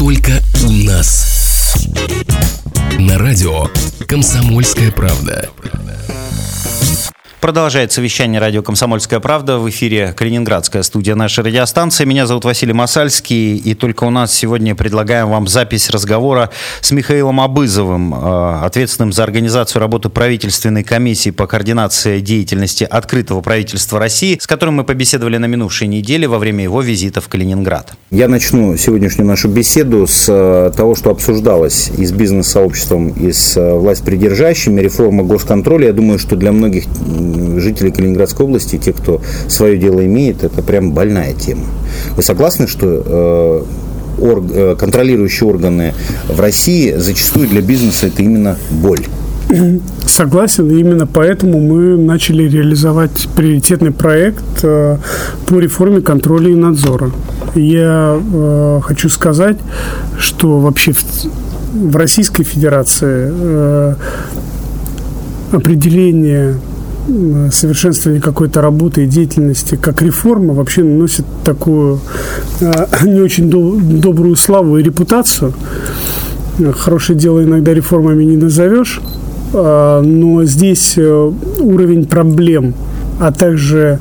только у нас. На радио «Комсомольская правда». Продолжается вещание радио «Комсомольская правда». В эфире калининградская студия нашей радиостанции. Меня зовут Василий Масальский. И только у нас сегодня предлагаем вам запись разговора с Михаилом Абызовым, ответственным за организацию работы правительственной комиссии по координации деятельности Открытого правительства России, с которым мы побеседовали на минувшей неделе во время его визита в Калининград. Я начну сегодняшнюю нашу беседу с того, что обсуждалось и с бизнес-сообществом, и с властьпридержащими, реформа госконтроля. Я думаю, что для многих жителей Калининградской области, те, кто свое дело имеет, это прям больная тема. Вы согласны, что контролирующие органы в России зачастую для бизнеса это именно боль? Согласен, именно поэтому мы начали реализовать приоритетный проект по реформе контроля и надзора. Я хочу сказать, что вообще в Российской Федерации определение совершенствование какой-то работы и деятельности как реформа вообще носит такую не очень добрую славу и репутацию. Хорошее дело иногда реформами не назовешь, но здесь уровень проблем, а также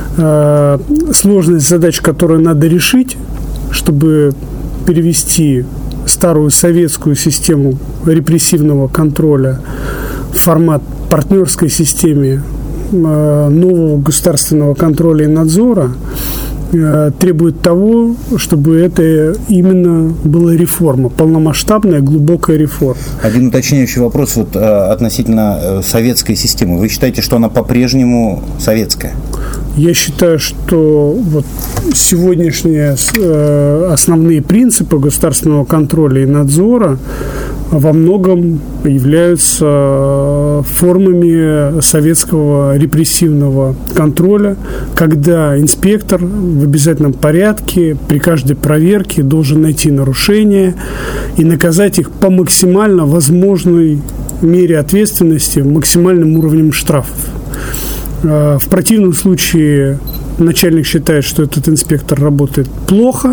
сложность задач, которые надо решить, чтобы перевести старую советскую систему репрессивного контроля в формат партнерской системе нового государственного контроля и надзора, требует того, чтобы это именно была реформа, полномасштабная, глубокая реформа. Один уточняющий вопрос относительно советской системы. Вы считаете, что она по-прежнему советская? Я считаю, что сегодняшние основные принципы государственного контроля и надзора во многом являются формами советского репрессивного контроля, когда инспектор в обязательном порядке при каждой проверке должен найти нарушения и наказать их по максимально возможной мере ответственности, максимальным уровнем штрафов. В противном случае начальник считает, что этот инспектор работает плохо,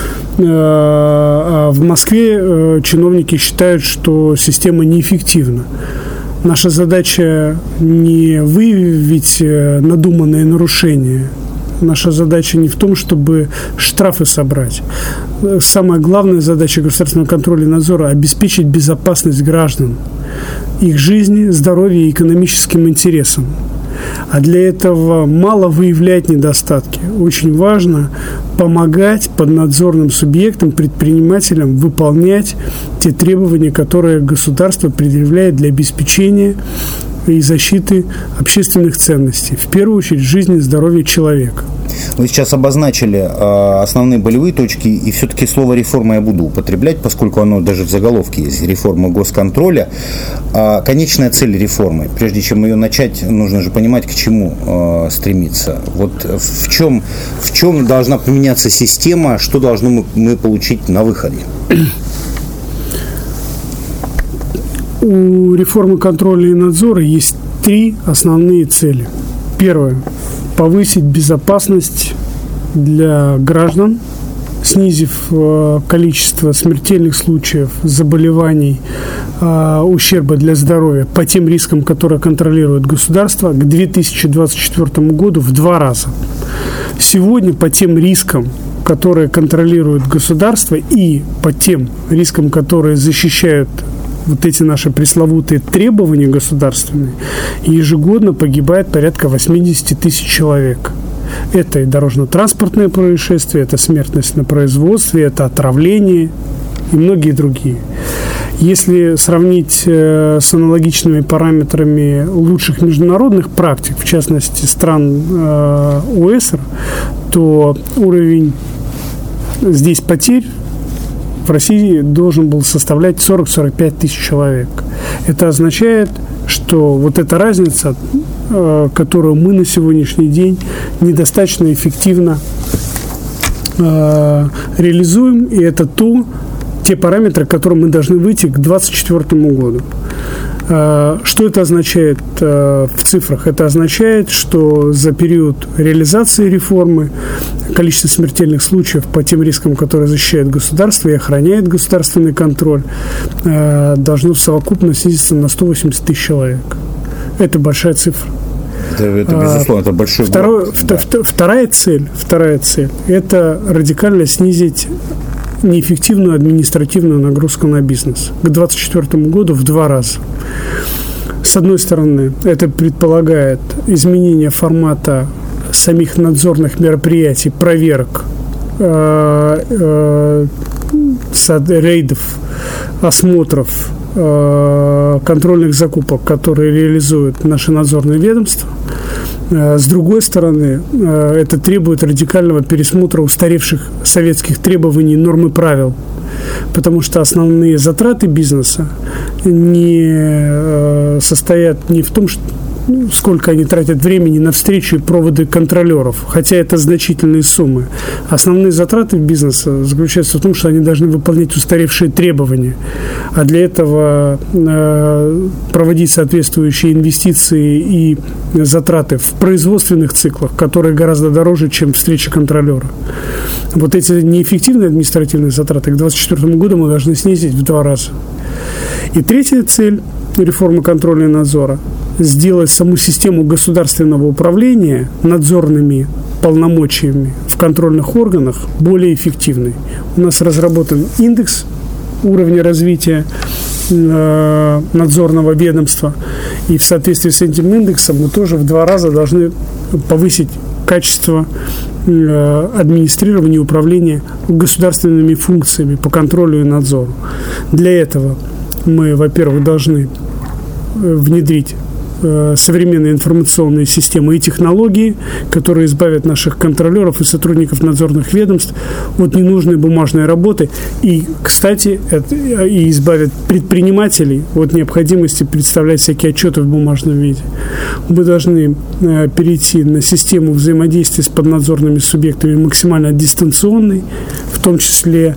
а в Москве чиновники считают, что система неэффективна. Наша задача не выявить надуманные нарушения. Наша задача не в том, чтобы штрафы собрать. Самая главная задача государственного контроля и надзора – обеспечить безопасность граждан, их жизни, здоровья и экономическим интересам. А для этого мало выявлять недостатки. Очень важно помогать поднадзорным субъектам, предпринимателям выполнять те требования, которые государство предъявляет для обеспечения и защиты общественных ценностей. В первую очередь, жизни и здоровья человека. Вы сейчас обозначили основные болевые точки, и все-таки слово «реформа» я буду употреблять, поскольку оно даже в заголовке есть, реформа госконтроля. Конечная цель реформы, прежде чем ее начать, нужно же понимать, к чему стремиться. Вот в чем должна поменяться система, что должны мы получить на выходе? У реформы контроля и надзора есть 3 основные цели. Первое – повысить безопасность для граждан, снизив количество смертельных случаев, заболеваний, ущерба для здоровья по тем рискам, которые контролирует государство, к 2024 году в 2 раза. Сегодня по тем рискам, которые контролирует государство, и по тем рискам, которые защищают вот эти наши пресловутые требования государственные, ежегодно погибает порядка 80 тысяч человек. Это и дорожно-транспортные происшествия, это смертность на производстве, это отравление и многие другие. Если сравнить с аналогичными параметрами лучших международных практик, в частности стран ОЭСР, то уровень здесь потерь в России должен был составлять 40-45 тысяч человек. Это означает, что вот эта разница, которую мы на сегодняшний день недостаточно эффективно реализуем, и это те параметры, к которым мы должны выйти к 2024 году. Что это означает в цифрах? Это означает, что за период реализации реформы количество смертельных случаев по тем рискам, которые защищает государство и охраняет государственный контроль, должно в совокупности снизиться на 180 тысяч человек. Это большая цифра. Это безусловно, это большой Вторая цель – это радикально снизить неэффективную административную нагрузку на бизнес к 2024 году в 2 раза. С одной стороны, это предполагает изменение формата самих надзорных мероприятий, проверок, рейдов, осмотров, контрольных закупок, которые реализуют наши надзорные ведомства. С другой стороны, это требует радикального пересмотра устаревших советских требований, норм и правил, потому что основные затраты бизнеса не состоят не в том, что сколько они тратят времени на встречи и проводы контролеров, хотя это значительные суммы. Основные затраты бизнеса заключаются в том, что они должны выполнять устаревшие требования, а для этого проводить соответствующие инвестиции и затраты в производственных циклах, которые гораздо дороже, чем встреча контролера. Вот эти неэффективные административные затраты к 2024 году мы должны снизить в 2 раза. И третья цель реформы контроля и надзора – сделать саму систему государственного управления надзорными полномочиями в контрольных органах более эффективной. У нас разработан индекс уровня развития надзорного ведомства, и в соответствии с этим индексом мы тоже в 2 раза должны повысить качество администрирования и управления государственными функциями по контролю и надзору. Для этого мы, во-первых, должны внедрить современные информационные системы и технологии, которые избавят наших контролеров и сотрудников надзорных ведомств от ненужной бумажной работы и, кстати, и избавят предпринимателей от необходимости представлять всякие отчеты в бумажном виде. Мы должны перейти на систему взаимодействия с поднадзорными субъектами максимально дистанционной, в том числе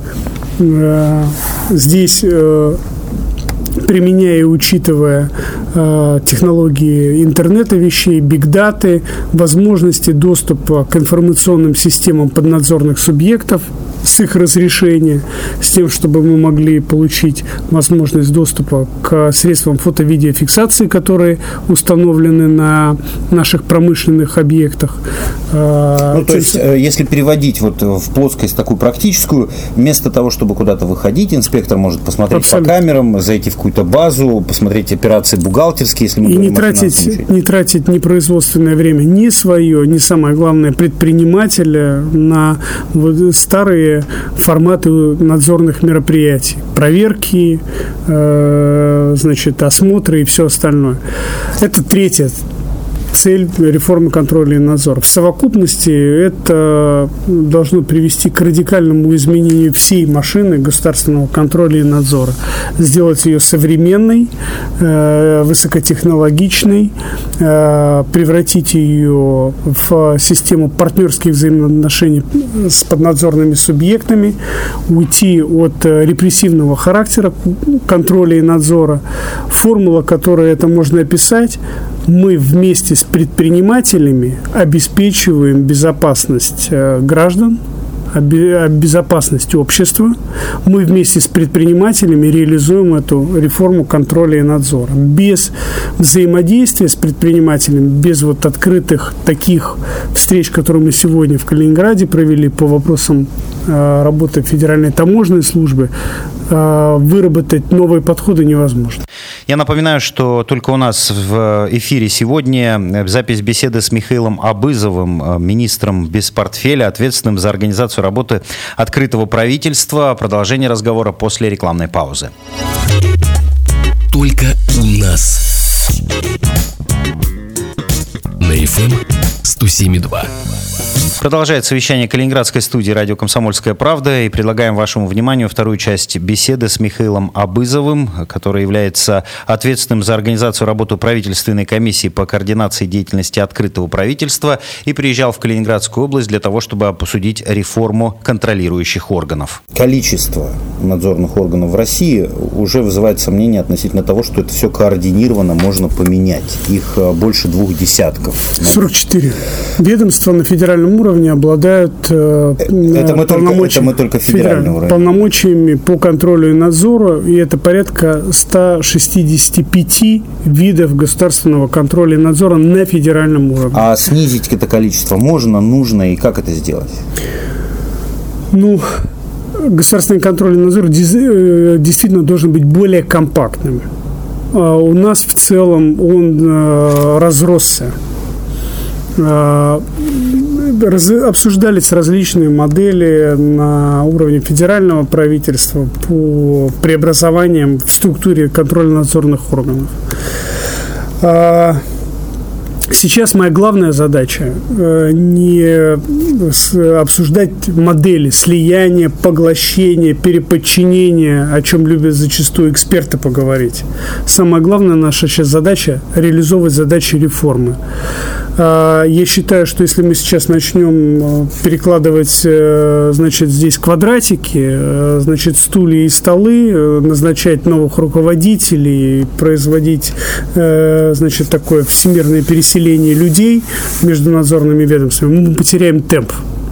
здесь применяя и учитывая технологии интернета вещей, бигдаты, возможности доступа к информационным системам поднадзорных субъектов с их разрешения, с тем, чтобы мы могли получить возможность доступа к средствам фото-видеофиксации, которые установлены на наших промышленных объектах. То есть, если переводить вот в плоскость такую практическую, вместо того, чтобы куда-то выходить, инспектор может посмотреть Абсолютно. По камерам, зайти в какую-то базу, посмотреть операции бухгалтерские, если мы говорим о финансовом случае. Не тратить ни производственное время, ни свое, ни, самое главное, предпринимателя на старые форматы надзорных мероприятий, проверки, осмотры и все остальное. Это третья цель реформы контроля и надзора. В совокупности это должно привести к радикальному изменению всей машины государственного контроля и надзора. Сделать ее современной, высокотехнологичной, превратить ее в систему партнерских взаимоотношений с поднадзорными субъектами, уйти от репрессивного характера контроля и надзора. Формула, которой это можно описать: мы вместе с предпринимателями обеспечиваем безопасность граждан, безопасность общества. Мы вместе с предпринимателями реализуем эту реформу контроля и надзора. Без взаимодействия с предпринимателями, без открытых таких встреч, которые мы сегодня в Калининграде провели по вопросам работы Федеральной таможенной службы, выработать новые подходы невозможно. Я напоминаю, что только у нас в эфире сегодня запись беседы с Михаилом Абызовым, министром без портфеля, ответственным за организацию работы открытого правительства. Продолжение разговора после рекламной паузы. Только у нас. На FM 107.2. Продолжается вещание Калининградской студии радио «Комсомольская правда», и предлагаем вашему вниманию вторую часть беседы с Михаилом Абызовым, который является ответственным за организацию работы правительственной комиссии по координации деятельности открытого правительства и приезжал в Калининградскую область для того, чтобы обсудить реформу контролирующих органов. Количество надзорных органов в России уже вызывает сомнения относительно того, что это все координированно можно поменять. Их больше 20. 44 ведомства на федеральном уровне обладают полномочиями по контролю и надзору, и это порядка 165 видов государственного контроля и надзора на федеральном уровне. А снизить это количество можно, нужно, и как это сделать? Государственный контроль и надзор действительно должен быть более компактным. У нас в целом он разросся. Обсуждались различные модели на уровне федерального правительства по преобразованиям в структуре контрольно-надзорных органов. Сейчас моя главная задача не обсуждать модели слияния, поглощения, переподчинения, о чем любят зачастую эксперты поговорить. Самая главная наша сейчас задача – реализовывать задачи реформы. Я считаю, что если мы сейчас начнем перекладывать, здесь квадратики, стулья и столы, назначать новых руководителей, производить, такое всемирное переселение людей между надзорными ведомствами, мы потеряем темп.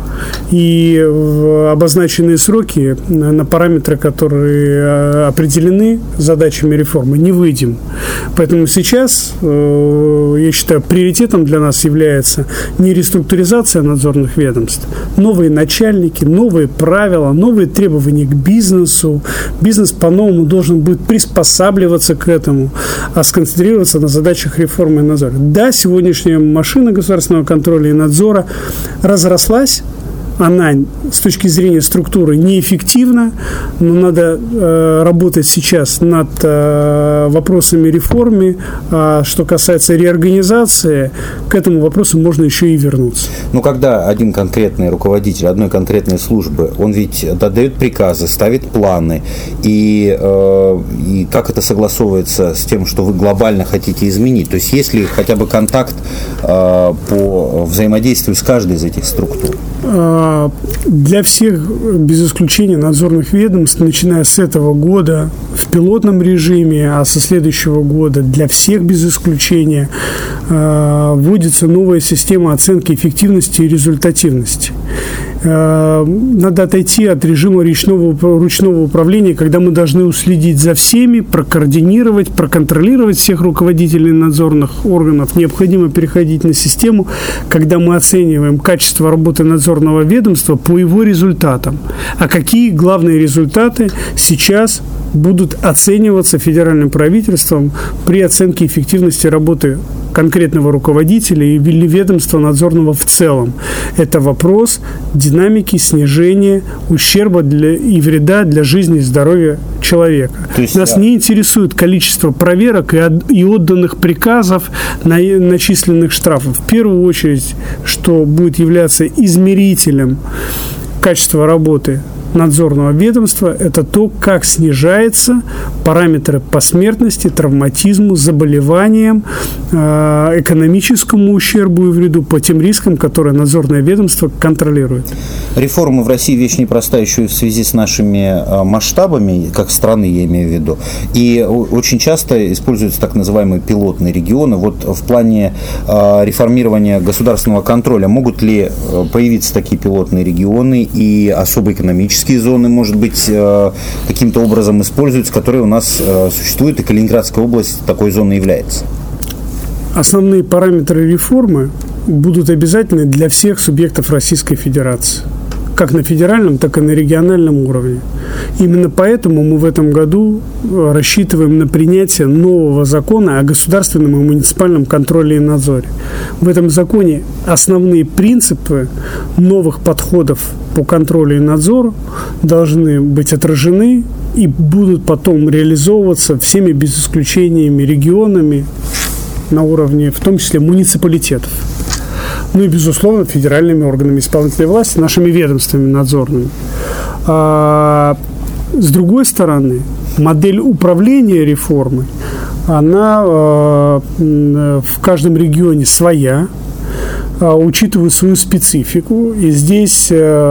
И в обозначенные сроки на параметры, которые определены задачами реформы, не выйдем. Поэтому сейчас, я считаю, приоритетом для нас является не реструктуризация надзорных ведомств, новые начальники, новые правила, новые требования к бизнесу. Бизнес по-новому должен будет приспосабливаться к этому, а сконцентрироваться на задачах реформы и надзора. Да, сегодняшняя машина государственного контроля и надзора разрослась. Она с точки зрения структуры неэффективна, но надо работать сейчас над вопросами реформы. А что касается реорганизации, к этому вопросу можно еще и вернуться. Когда один конкретный руководитель одной конкретной службы, он ведь отдает приказы, ставит планы, и как это согласовывается с тем, что вы глобально хотите изменить? То есть есть ли хотя бы контакт по взаимодействию с каждой из этих структур? Для всех, без исключения надзорных ведомств, начиная с этого года в пилотном режиме, а со следующего года для всех без исключения вводится новая система оценки эффективности и результативности. Надо отойти от режима ручного управления, когда мы должны уследить за всеми, прокоординировать, проконтролировать всех руководителей надзорных органов. Необходимо переходить на систему, когда мы оцениваем качество работы надзорного ведомства по его результатам. А какие главные результаты сейчас будут оцениваться федеральным правительством при оценке эффективности работы конкретного руководителя или ведомства надзорного в целом. Это вопрос динамики снижения ущерба и вреда для жизни и здоровья человека. Нас не интересует количество проверок и отданных приказов, начисленных штрафов. В первую очередь, что будет являться измерителем качества работы надзорного ведомства, это то, как снижаются параметры по смертности, травматизму, заболеваниям, экономическому ущербу и вреду по тем рискам, которые надзорное ведомство контролирует. Реформа в России вещь непростая еще в связи с нашими масштабами, как страны, я имею в виду. И очень часто используются так называемые пилотные регионы. В плане реформирования государственного контроля могут ли появиться такие пилотные регионы и особо экономические зоны, может быть, каким-то образом используются, которые у нас существуют, и Калининградская область такой зоной является? Основные параметры реформы будут обязательны для всех субъектов Российской Федерации, как на федеральном, так и на региональном уровне. Именно поэтому мы в этом году рассчитываем на принятие нового закона о государственном и муниципальном контроле и надзоре. В этом законе основные принципы новых подходов по контролю и надзору должны быть отражены и будут потом реализовываться всеми без исключениями регионами на уровне, в том числе, муниципалитетов. Ну и, безусловно, федеральными органами исполнительной власти, нашими ведомствами надзорными. С другой стороны, модель управления реформой, она в каждом регионе своя, учитывая свою специфику. И здесь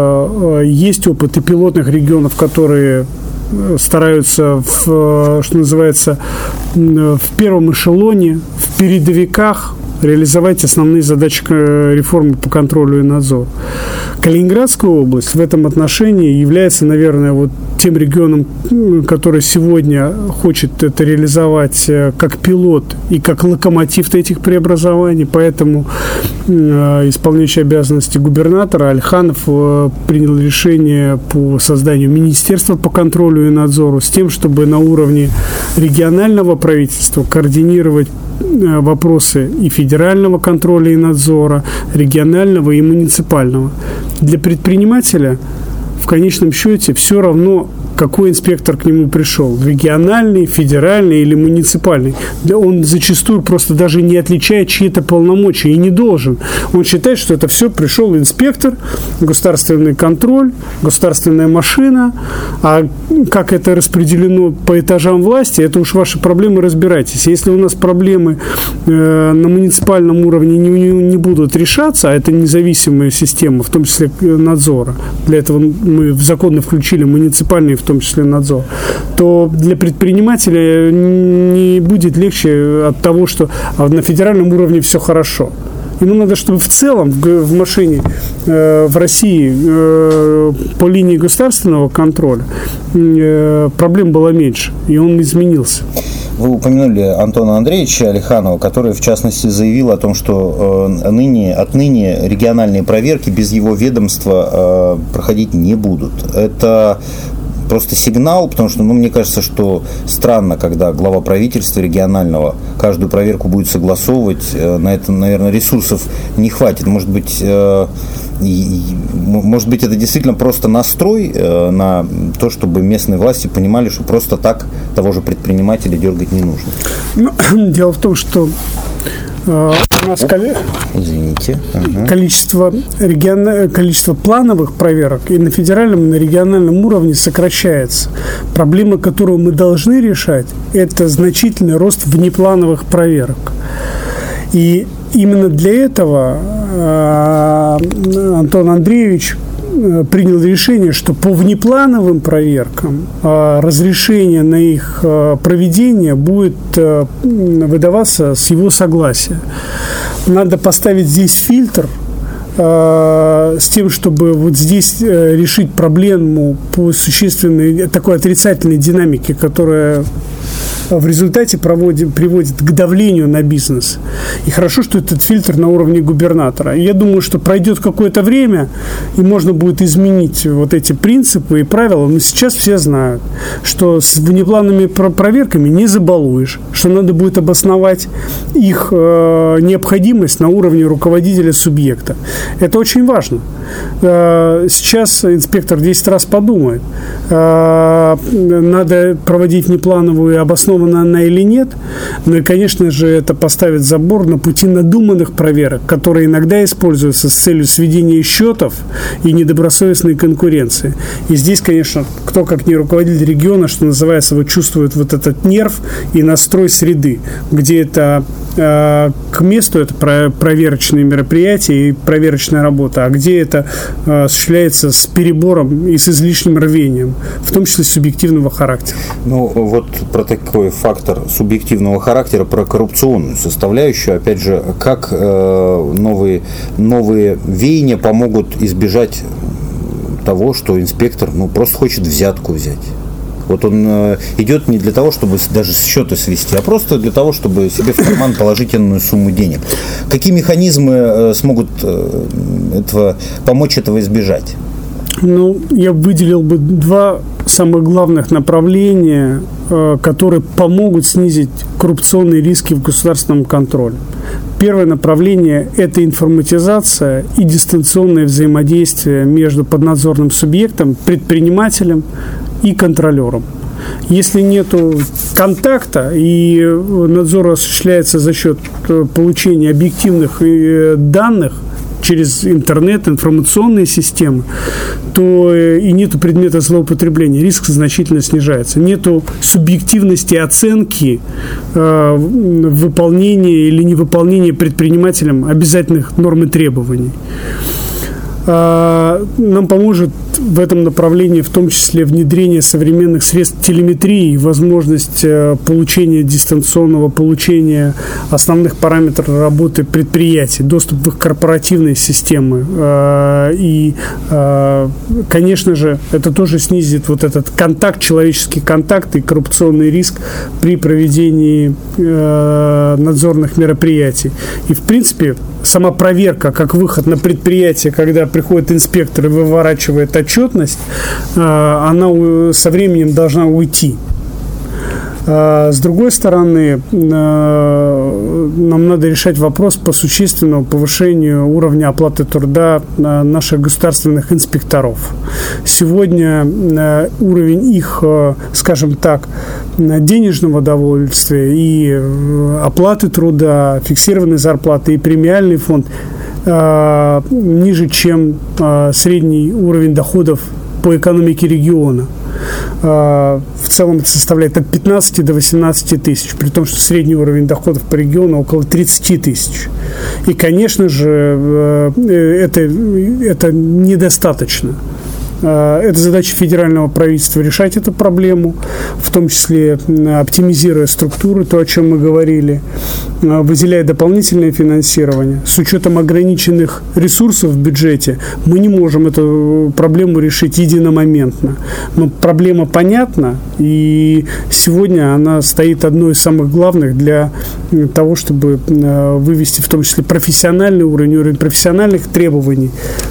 есть опыт и пилотных регионов, которые стараются, что называется, в первом эшелоне, в передовиках реализовать основные задачи реформы по контролю и надзору. Калининградская область в этом отношении является, наверное, вот тем регионом, который сегодня хочет это реализовать как пилот и как локомотив этих преобразований. Поэтому исполняющий обязанности губернатора Альханов принял решение по созданию Министерства по контролю и надзору с тем, чтобы на уровне регионального правительства координировать вопросы и федерального контроля и надзора, регионального и муниципального. Для предпринимателя в конечном счете все равно, какой инспектор к нему пришел, региональный, федеральный или муниципальный. Он зачастую просто даже не отличает чьи-то полномочия и не должен. Он считает, что это все пришел инспектор, государственный контроль, государственная машина, а как это распределено по этажам власти, это уж ваши проблемы, разбирайтесь. Если у нас проблемы на муниципальном уровне не будут решаться, а это независимая система, в том числе надзора, для этого мы в закон включили муниципальные, в том числе надзор, то для предпринимателя не будет легче от того, что на федеральном уровне все хорошо. Ему надо, чтобы в целом в машине в России по линии государственного контроля проблем было меньше, и он изменился. Вы упомянули Антона Андреевича Алиханова, который, в частности, заявил о том, что отныне региональные проверки без его ведомства проходить не будут. Это просто сигнал, потому что, мне кажется, что странно, когда глава правительства регионального каждую проверку будет согласовывать. На это, наверное, ресурсов не хватит. Может быть, это действительно просто настрой на то, чтобы местные власти понимали, что просто так того же предпринимателя дергать не нужно. Дело в том, что у нас количество плановых проверок и на федеральном, и на региональном уровне сокращается. Проблема, которую мы должны решать, это значительный рост внеплановых проверок. И именно для этого Антон Андреевич принял решение, что по внеплановым проверкам разрешение на их проведение будет выдаваться с его согласия. Надо поставить здесь фильтр с тем, чтобы вот здесь решить проблему по существенной такой отрицательной динамике, которая в результате приводит к давлению на бизнес. И хорошо, что этот фильтр на уровне губернатора. Я думаю, что пройдет какое-то время, и можно будет изменить вот эти принципы и правила. Но сейчас все знают, что с внеплановыми проверками не забалуешь, что надо будет обосновать их необходимость на уровне руководителя субъекта. Это очень важно. Сейчас инспектор 10 раз подумает, надо проводить внеплановую, обоснованно она или нет. Ну и, конечно же, это поставит забор на пути надуманных проверок, которые иногда используются с целью сведения счетов и недобросовестной конкуренции. И здесь, конечно, кто, как не руководитель региона, что называется, вот чувствует вот этот нерв и настрой среды, где это к месту это проверочные мероприятия и проверочная работа, а где это осуществляется с перебором и с излишним рвением, в том числе субъективного характера. Ну, вот про такой фактор субъективного характера, про коррупционную составляющую, опять же, как новые веяния помогут избежать того, что инспектор просто хочет взятку взять. Вот он идет не для того, чтобы даже счеты свести, а просто для того, чтобы себе в карман положить энную сумму денег. Какие механизмы смогут помочь этого избежать? Я выделил бы два самых главных направления, которые помогут снизить коррупционные риски в государственном контроле. Первое направление – это информатизация и дистанционное взаимодействие между поднадзорным субъектом, предпринимателем и контролером. Если нет контакта и надзор осуществляется за счет получения объективных данных через интернет, информационные системы, то и нету предмета злоупотребления, риск значительно снижается. Нету субъективности оценки выполнения или невыполнения предпринимателем обязательных норм и требований. Нам поможет в этом направлении в том числе внедрение современных средств телеметрии, возможность получения дистанционного получения основных параметров работы предприятий, доступ в их корпоративные системы. И, конечно же, это тоже снизит вот этот контакт, человеческий контакт и коррупционный риск при проведении надзорных мероприятий. И, в принципе, сама проверка как выход на предприятие, когда приходит инспектор и выворачивает отчетность, она со временем должна уйти. С другой стороны, нам надо решать вопрос по существенному повышению уровня оплаты труда наших государственных инспекторов. Сегодня уровень их, скажем так, денежного довольствия и оплаты труда, фиксированной зарплаты и премиальный фонд ниже, чем средний уровень доходов по экономике региона. В целом это составляет от 15 до 18 тысяч, при том, что средний уровень доходов по региону около 30 тысяч. И, конечно же, это недостаточно. Это задача федерального правительства решать эту проблему, в том числе оптимизируя структуры, то, о чем мы говорили, выделяя дополнительное финансирование. С учетом ограниченных ресурсов в бюджете мы не можем эту проблему решить единомоментно. Но проблема понятна, и сегодня она стоит одной из самых главных для того, чтобы вывести в том числе профессиональный уровень профессиональных требований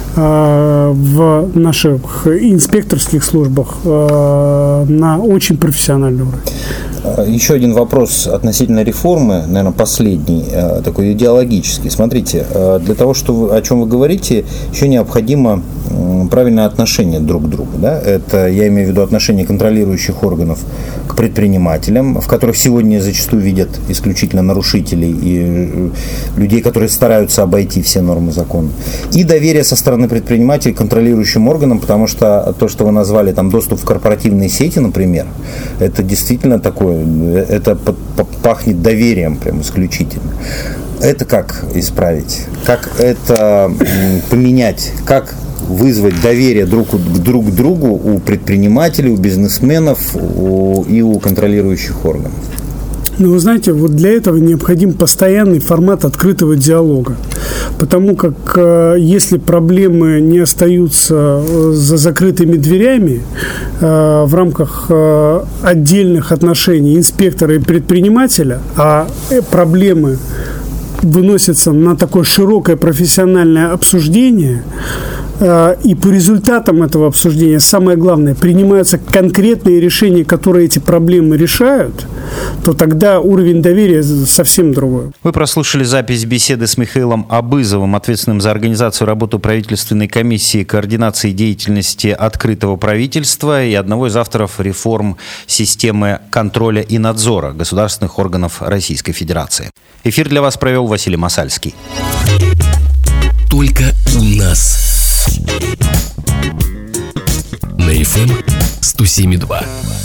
в наших инспекторских службах на очень профессиональный уровень. Еще один вопрос относительно реформы, наверное, последний, такой идеологический. Смотрите, для того, о чем вы говорите, еще необходимо правильное отношение друг к другу. Да? Это, я имею в виду, отношение контролирующих органов к предпринимателям, в которых сегодня зачастую видят исключительно нарушителей и людей, которые стараются обойти все нормы закона. И доверие со стороны предпринимателей к контролирующим органам, потому что то, что вы назвали там доступ в корпоративные сети, например, это действительно такое, это пахнет доверием прям исключительно. Это как исправить? Как это поменять? Как вызвать доверие друг к другу у предпринимателей, у бизнесменов и у контролирующих органов? Но вы знаете, вот для этого необходим постоянный формат открытого диалога. Потому как если проблемы не остаются за закрытыми дверями в рамках отдельных отношений инспектора и предпринимателя, а проблемы выносятся на такое широкое профессиональное обсуждение, и по результатам этого обсуждения, самое главное, принимаются конкретные решения, которые эти проблемы решают, то тогда уровень доверия совсем другой. Вы прослушали запись беседы с Михаилом Абызовым, ответственным за организацию работы правительственной комиссии координации деятельности открытого правительства и одного из авторов реформ системы контроля и надзора государственных органов Российской Федерации. Эфир для вас провел Василий Масальский. Только у нас. На FM 107.2.